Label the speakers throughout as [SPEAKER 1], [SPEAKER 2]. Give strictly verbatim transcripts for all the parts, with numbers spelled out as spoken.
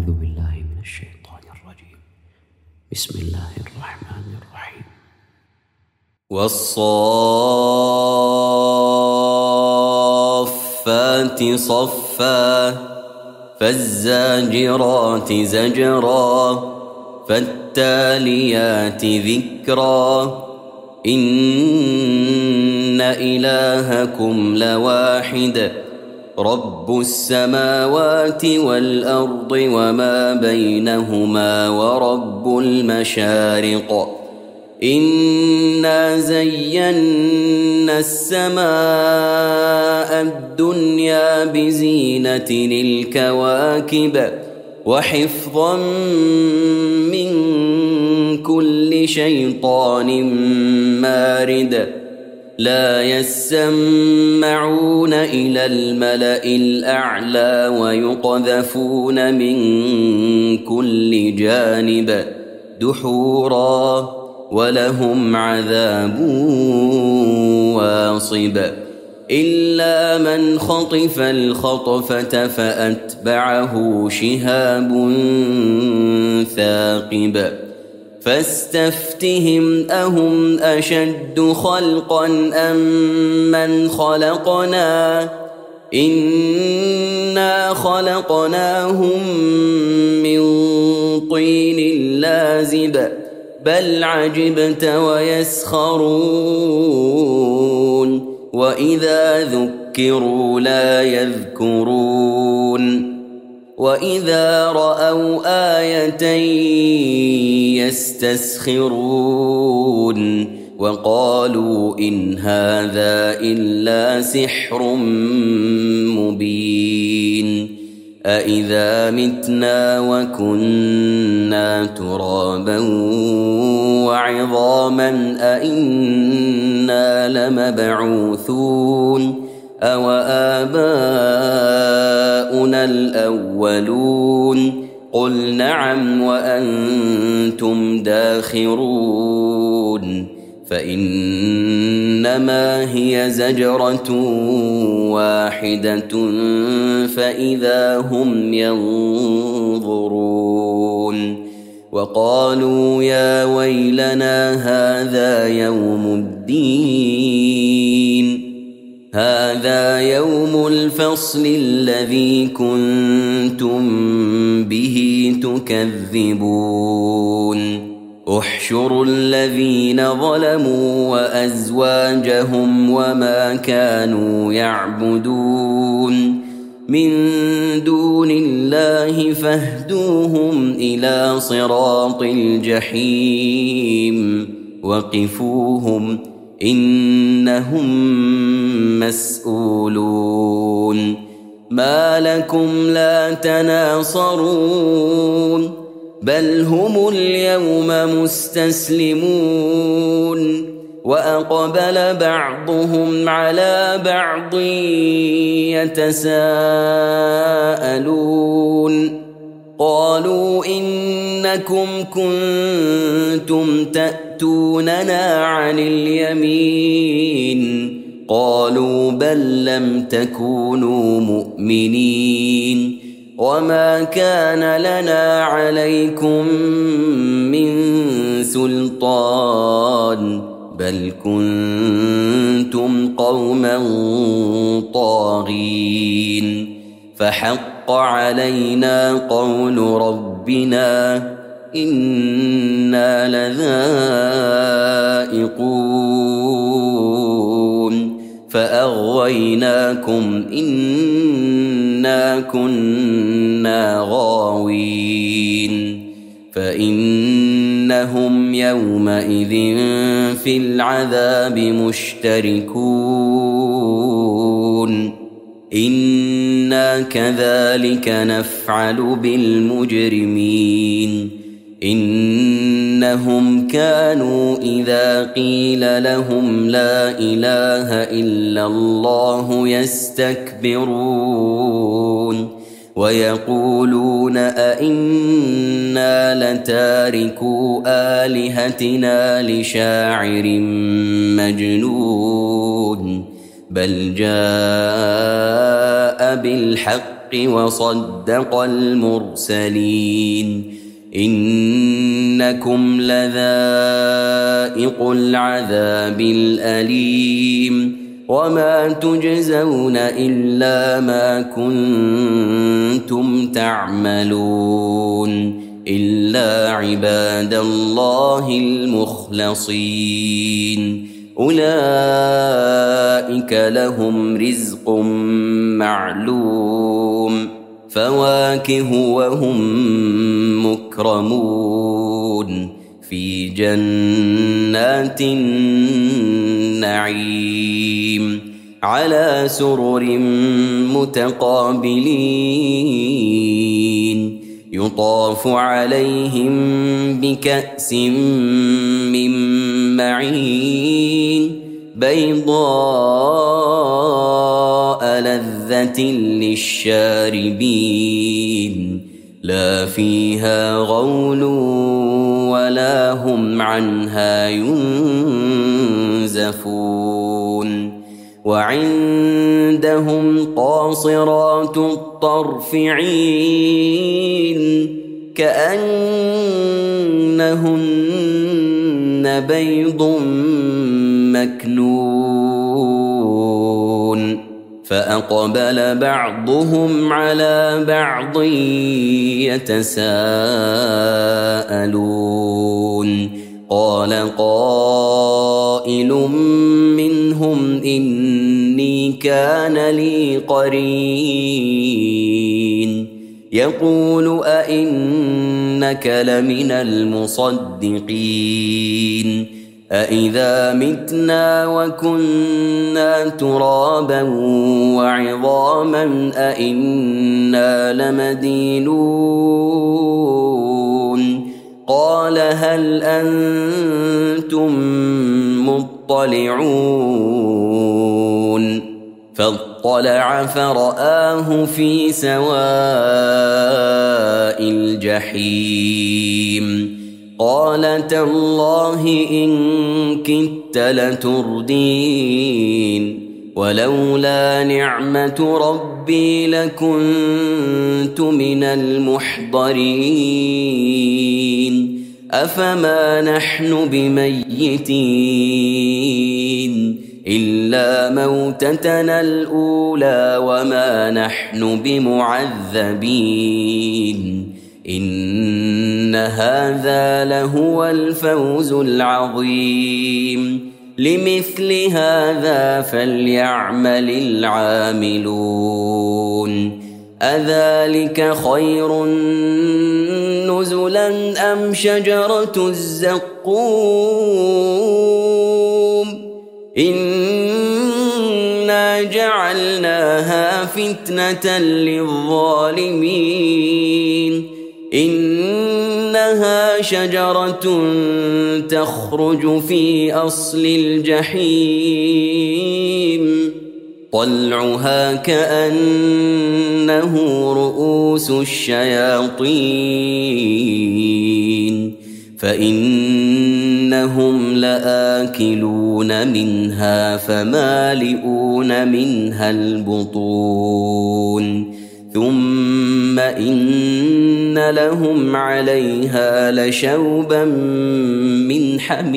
[SPEAKER 1] أعوذ بالله من الشيطان الرجيم. بسم الله الرحمن الرحيم.
[SPEAKER 2] والصافات صفا فالزاجرات زجرا فالتاليات ذكرا إن إلهكم لواحد رب السماوات والأرض وما بينهما ورب المشارق إنا زينا السماء الدنيا بزينة الكواكب وحفظا من كل شيطان مارد لا يسمعون إلى الملأ الأعلى ويقذفون من كل جانب دحورا ولهم عذاب واصب إلا من خطف الخطفة فأتبعه شهاب ثاقب فاستفتهم أهم أشد خلقا أم من خلقنا إنا خلقناهم من طين لازب بل عجبت ويسخرون وإذا ذكروا لا يذكرون وإذا رأوا آية يستسخرون وقالوا إن هذا إلا سحر مبين أإذا متنا وكنا ترابا وعظاما أإنا لمبعوثون أو آباؤنا الأولون قل نعم وأنتم داخرون فإنما هي زجرة واحدة فإذا هم ينظرون وقالوا يا ويلنا هذا يوم الدين هذا يوم الفصل الذي كنتم به تكذبون احشروا الذين ظلموا وأزواجهم وما كانوا يعبدون من دون الله فاهدوهم إلى صراط الجحيم وقفوهم إنهم مسؤولون ما لكم لا تناصرون بل هم اليوم مستسلمون وأقبل بعضهم على بعض يتساءلون قالوا إنكم كنتم تأتوننا عن اليمين قالوا بل لم تكونوا مؤمنين وما كان لنا عليكم من سلطان بل كنتم قوما طاغين فحق علينا قول ربنا إنا لذائقون فأغويناكم إنا كنا غاوين فإنهم يومئذ في العذاب مشتركون إنا كذلك نفعل بالمجرمين إنهم كانوا إذا قيل لهم لا إله إلا الله يستكبرون ويقولون أئنا لتاركو آلهتنا لشاعر مجنون بل جاء بالحق وصدق المرسلين إنكم لذائق العذاب الأليم وما تجزون إلا ما كنتم تعملون إلا عباد الله المخلصين أولئك لهم رزق معلوم فواكه وهم مكرمون في جنات النعيم على سرر متقابلين يطاف عليهم بكأس من معين بيضاء لذة للشاربين لا فيها غول ولا هم عنها ينزفون وعندهم قاصرات الطرف عين كأنهن بيض مكنون فأقبل بعضهم على بعض يتساءلون قال قائل منهم إني كان لي قرين يقول أئنك لمن المصدقين أإذا متنا وكنا ترابا وعظاما أإنا لمدينون قال هل أنتم مطلعون فاطلع فرآه في سواء الجحيم قال تالله إن كدت لتردين ولولا نعمة ربي لكنت من المحضرين أفما نحن بميتين إلا موتتنا الأولى وما نحن بمعذبين إن هذا لهو الفوز العظيم لمثل هذا فليعمل العاملون أذلك خير نزلا أم شجرة الزقوم إنا جعلناها فتنة للظالمين إنها شجرة تخرج في أصل الجحيم طلعها كأنه رؤوس الشياطين فإنهم لآكلون منها فمالئون منها البطون ثم إن لهم عليها لشوبا من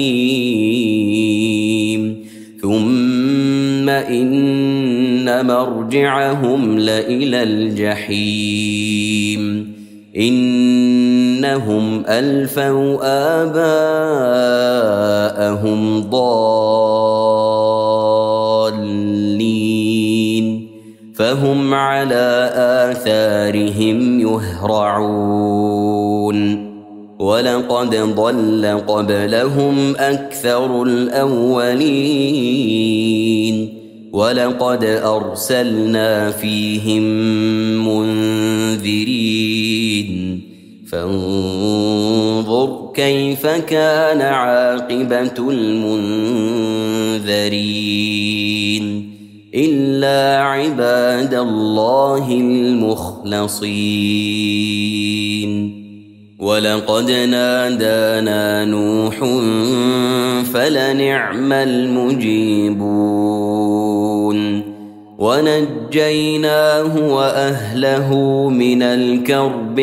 [SPEAKER 2] حميم ثم إن مرجعهم لإلى الجحيم إنهم ألفوا آباءهم ضالين فهم على آثارهم يهرعون ولقد ضل قبلهم أكثر الأولين ولقد أرسلنا فيهم منذرين فانظر كيف كان عاقبة المنذرين إلا عباد الله المخلصين ولقد نادانا نوح فلنعم المجيبون ونجيناه وأهله من الكرب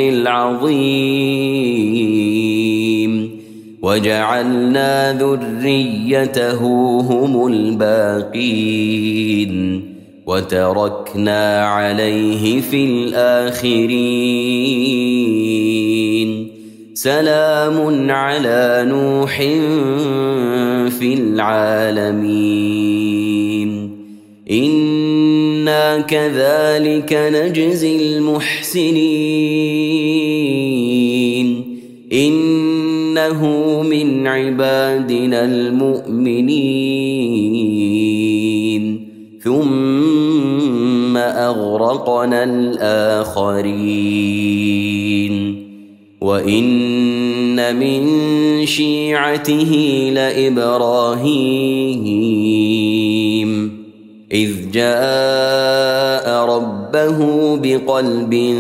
[SPEAKER 2] العظيم وجعلنا ذريته هم الباقين وتركنا عليه في الآخرين سلام على نوح في العالمين إنا كذلك نجزي المحسنين إنه من عبادنا المؤمنين ثم أغرقنا الآخرين وإن من شيعته لإبراهيم إذ جاء ربه بقلب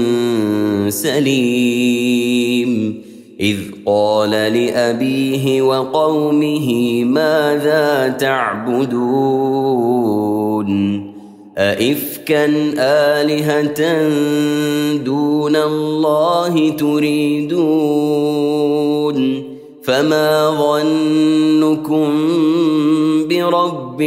[SPEAKER 2] سليم إذ قال لأبيه وقومه ماذا تعبدون أئفكا آلهة دون الله تريدون فما ظنكم برب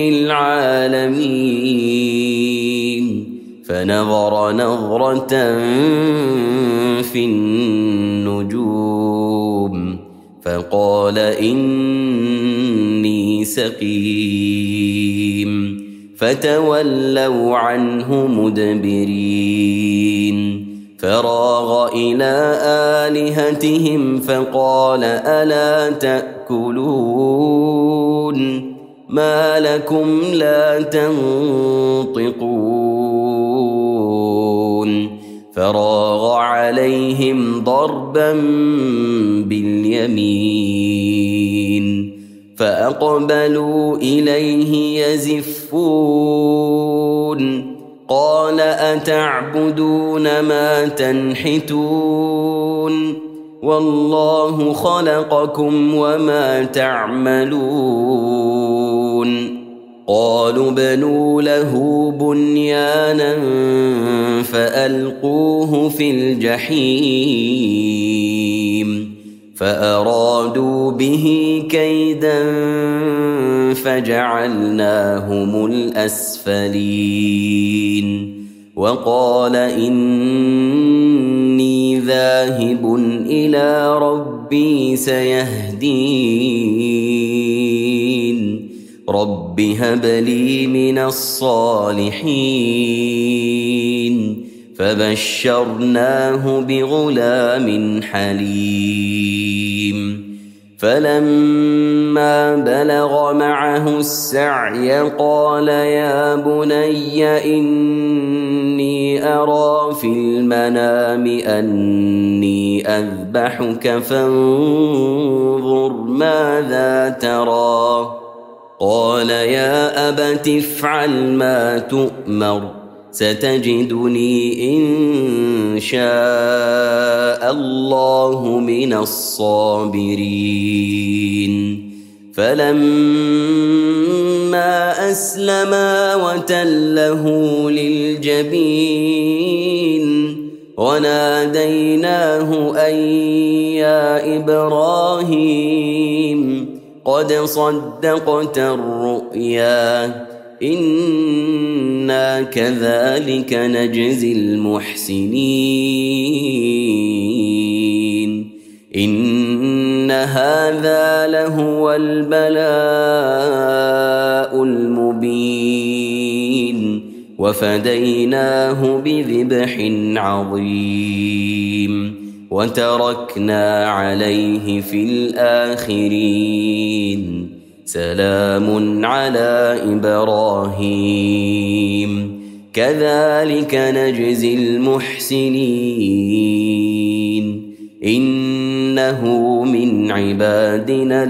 [SPEAKER 2] العالمين فنظر نظرة في النجوم فقال إني سقيم فتولوا عنه مدبرين فراغ إلى آلهتهم فقال ألا تأكلون ما لكم لا تنطقون فراغ عليهم ضربا باليمين فأقبلوا إليه يزفون قال أتعبدون ما تنحتون والله خلقكم وما تعملون قالوا ابنوا له بنيانا فألقوه في الجحيم فأرادوا به كيدا فجعلناهم الأسفلين وقال إني ذاهب إلى ربي سيهدين رب هب لي من الصالحين فبشرناه بغلام حليم فلما بلغ معه السعي قال يا بني إني أرى في المنام أني أذبحك فانظر ماذا ترى قال يا أبت افعل ما تؤمر ستجدني إن شاء الله من الصابرين فلما أسلما وتله للجبين وناديناه أن يا إبراهيم قد صدقت الرؤيا إنا كذلك نجزي المحسنين إن هذا لهو البلاء المبين وفديناه بذبح عظيم وتركنا عليه في الآخرين سلام على إبراهيم كذلك نجزي المحسنين إنه من عبادنا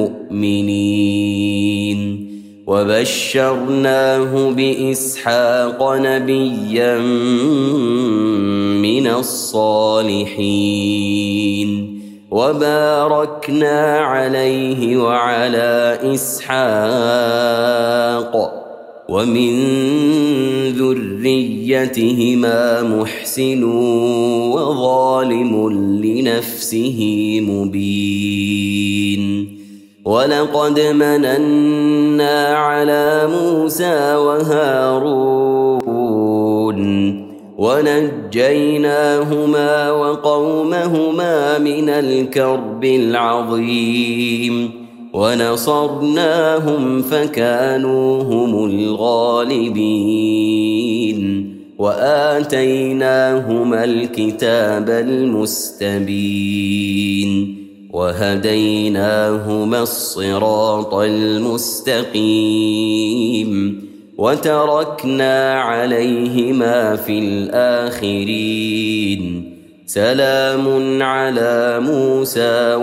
[SPEAKER 2] المؤمنين وبشرناه بإسحاق نبيا من الصالحين وباركنا عليه وعلى إسحاق ومن ذريتهما محسن وظالم لنفسه مبين ولقد مننا على موسى وهارون ونجيناهما وقومهما من الكرب العظيم ونصرناهم فكانوا هم الغالبين وآتيناهما الكتاب المستبين وهديناهما الصراط المستقيم وتركنا عليهما في الآخرين سلام على موسى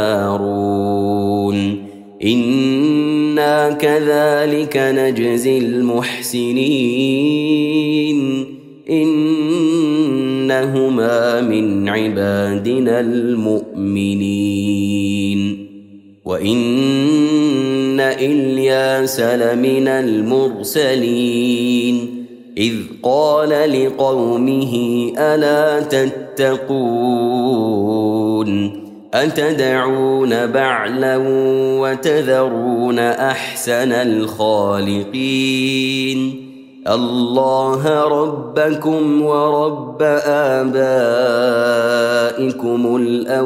[SPEAKER 2] وهارون إنا كذلك نجزي المحسنين إنهما من عبادنا المؤمنين وإن إلياس لمن المرسلين إذ قال لقومه ألا تتقون أتدعون بعلا وتذرون أحسن الخالقين الله ربكم ورب آبائكم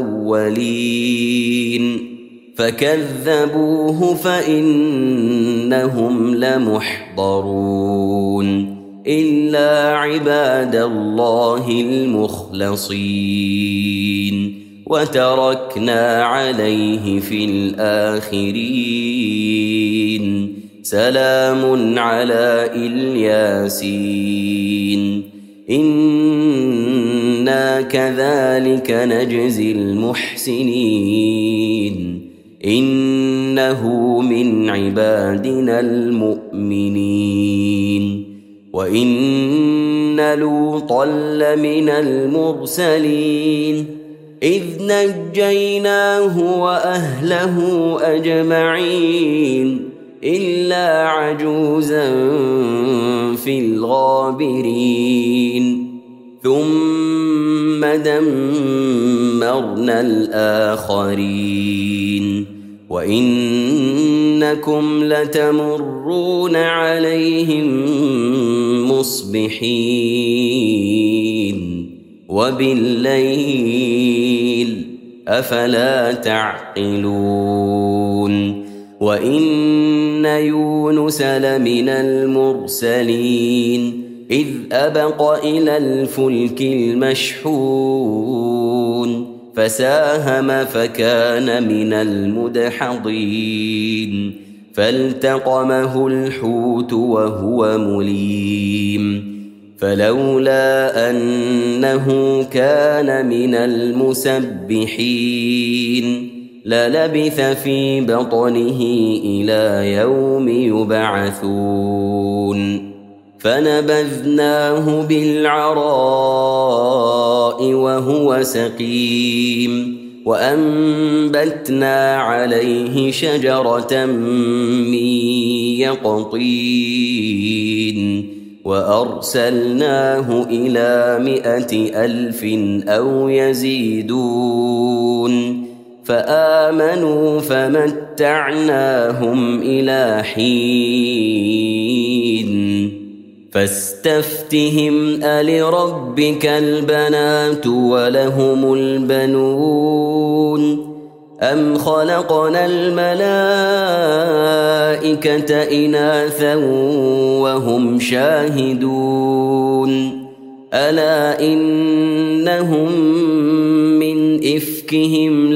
[SPEAKER 2] الأولين فكذبوه فإنهم لمحضرون إلا عباد الله المخلصين وتركنا عليه في الآخرين سلام على الياسين إنا كذلك نجزي المحسنين إنه من عبادنا المؤمنين وإن لوطا لمن المرسلين إذ نجيناه وأهله أجمعين إلا عجوزا في الغابرين ثم دمرنا الآخرين وإنكم لتمرون عليهم مصبحين وبالليل أفلا تعقلون وإن يونس لمن المرسلين إذ أبق إلى الفلك المشحون فساهم فكان من المدحضين فالتقمه الحوت وهو مليم فلولا أنه كان من المسبحين للبث في بطنه إلى يوم يبعثون فنبذناه بالعراء وهو سقيم وأنبتنا عليه شجرة من يقطين وأرسلناه إلى مائة ألف أو يزيدون فآمنوا فمتعناهم إلى حين فاستفتهم ألربك البنات ولهم البنون أم خلقنا الملائكة إناثا وهم شاهدون ألا إنهم من إفكهم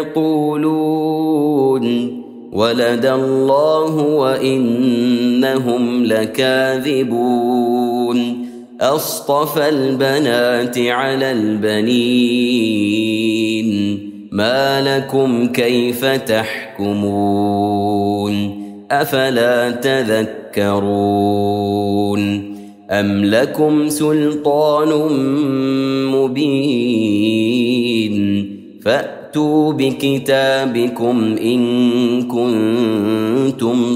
[SPEAKER 2] ليقولون ولد الله وإنهم لكاذبون أصطفى البنات على البنين ما لكم كيف تحكمون أفلا تذكرون أم لكم سلطان مبين فأتوا فأتوا بكتابكم إن كنتم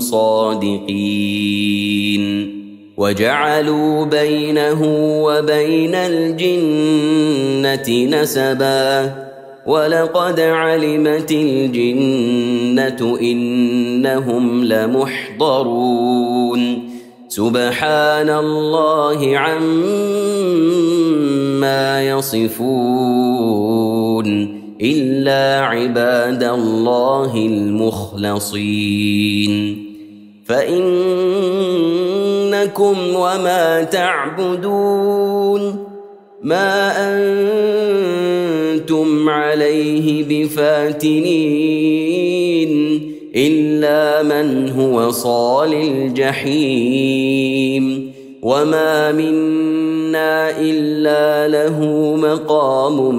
[SPEAKER 2] صادقين وجعلوا بينه وبين الجنة نسبا ولقد علمت الجنة إنهم لمحضرون سبحان الله عما يصفون إلا عباد الله المخلصين فإنكم وما تعبدون ما أنتم عليه بفاتنين إلا من هو صال الجحيم وما منا إلا له مقام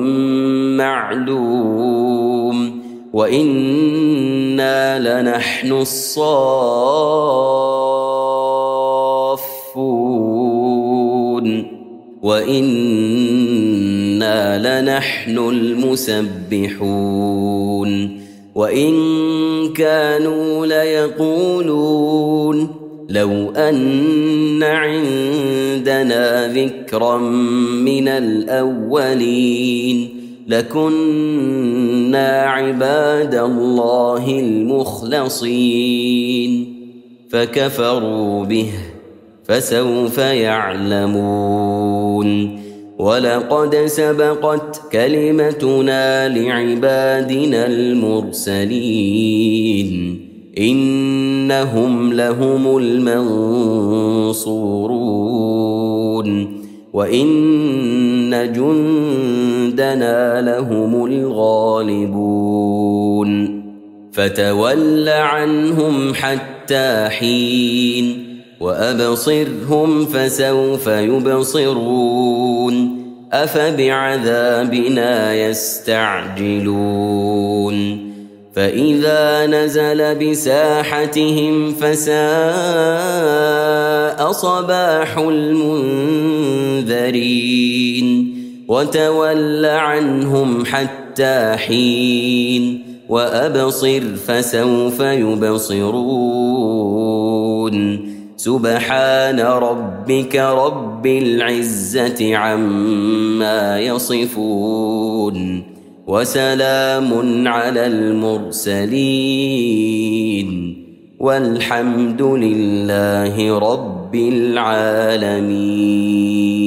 [SPEAKER 2] معلوم وإنا لنحن الصافون وإنا لنحن المسبحون وإن كانوا ليقولون لو أن عندنا ذكرا من الأولين لكنا عباد الله المخلصين فكفروا به فسوف يعلمون ولقد سبقت كلمتنا لعبادنا المرسلين إنهم لهم المنصورون وإن جندنا لهم الغالبون فتول عنهم حتى حين وأبصرهم فسوف يبصرون أفبعذابنا يستعجلون فإذا نزل بساحتهم فساء صباح المنذرين وتول عنهم حتى حين وأبصر فسوف يبصرون سبحان ربك رب العزة عما يصفون وسلام على المرسلين والحمد لله رب العالمين.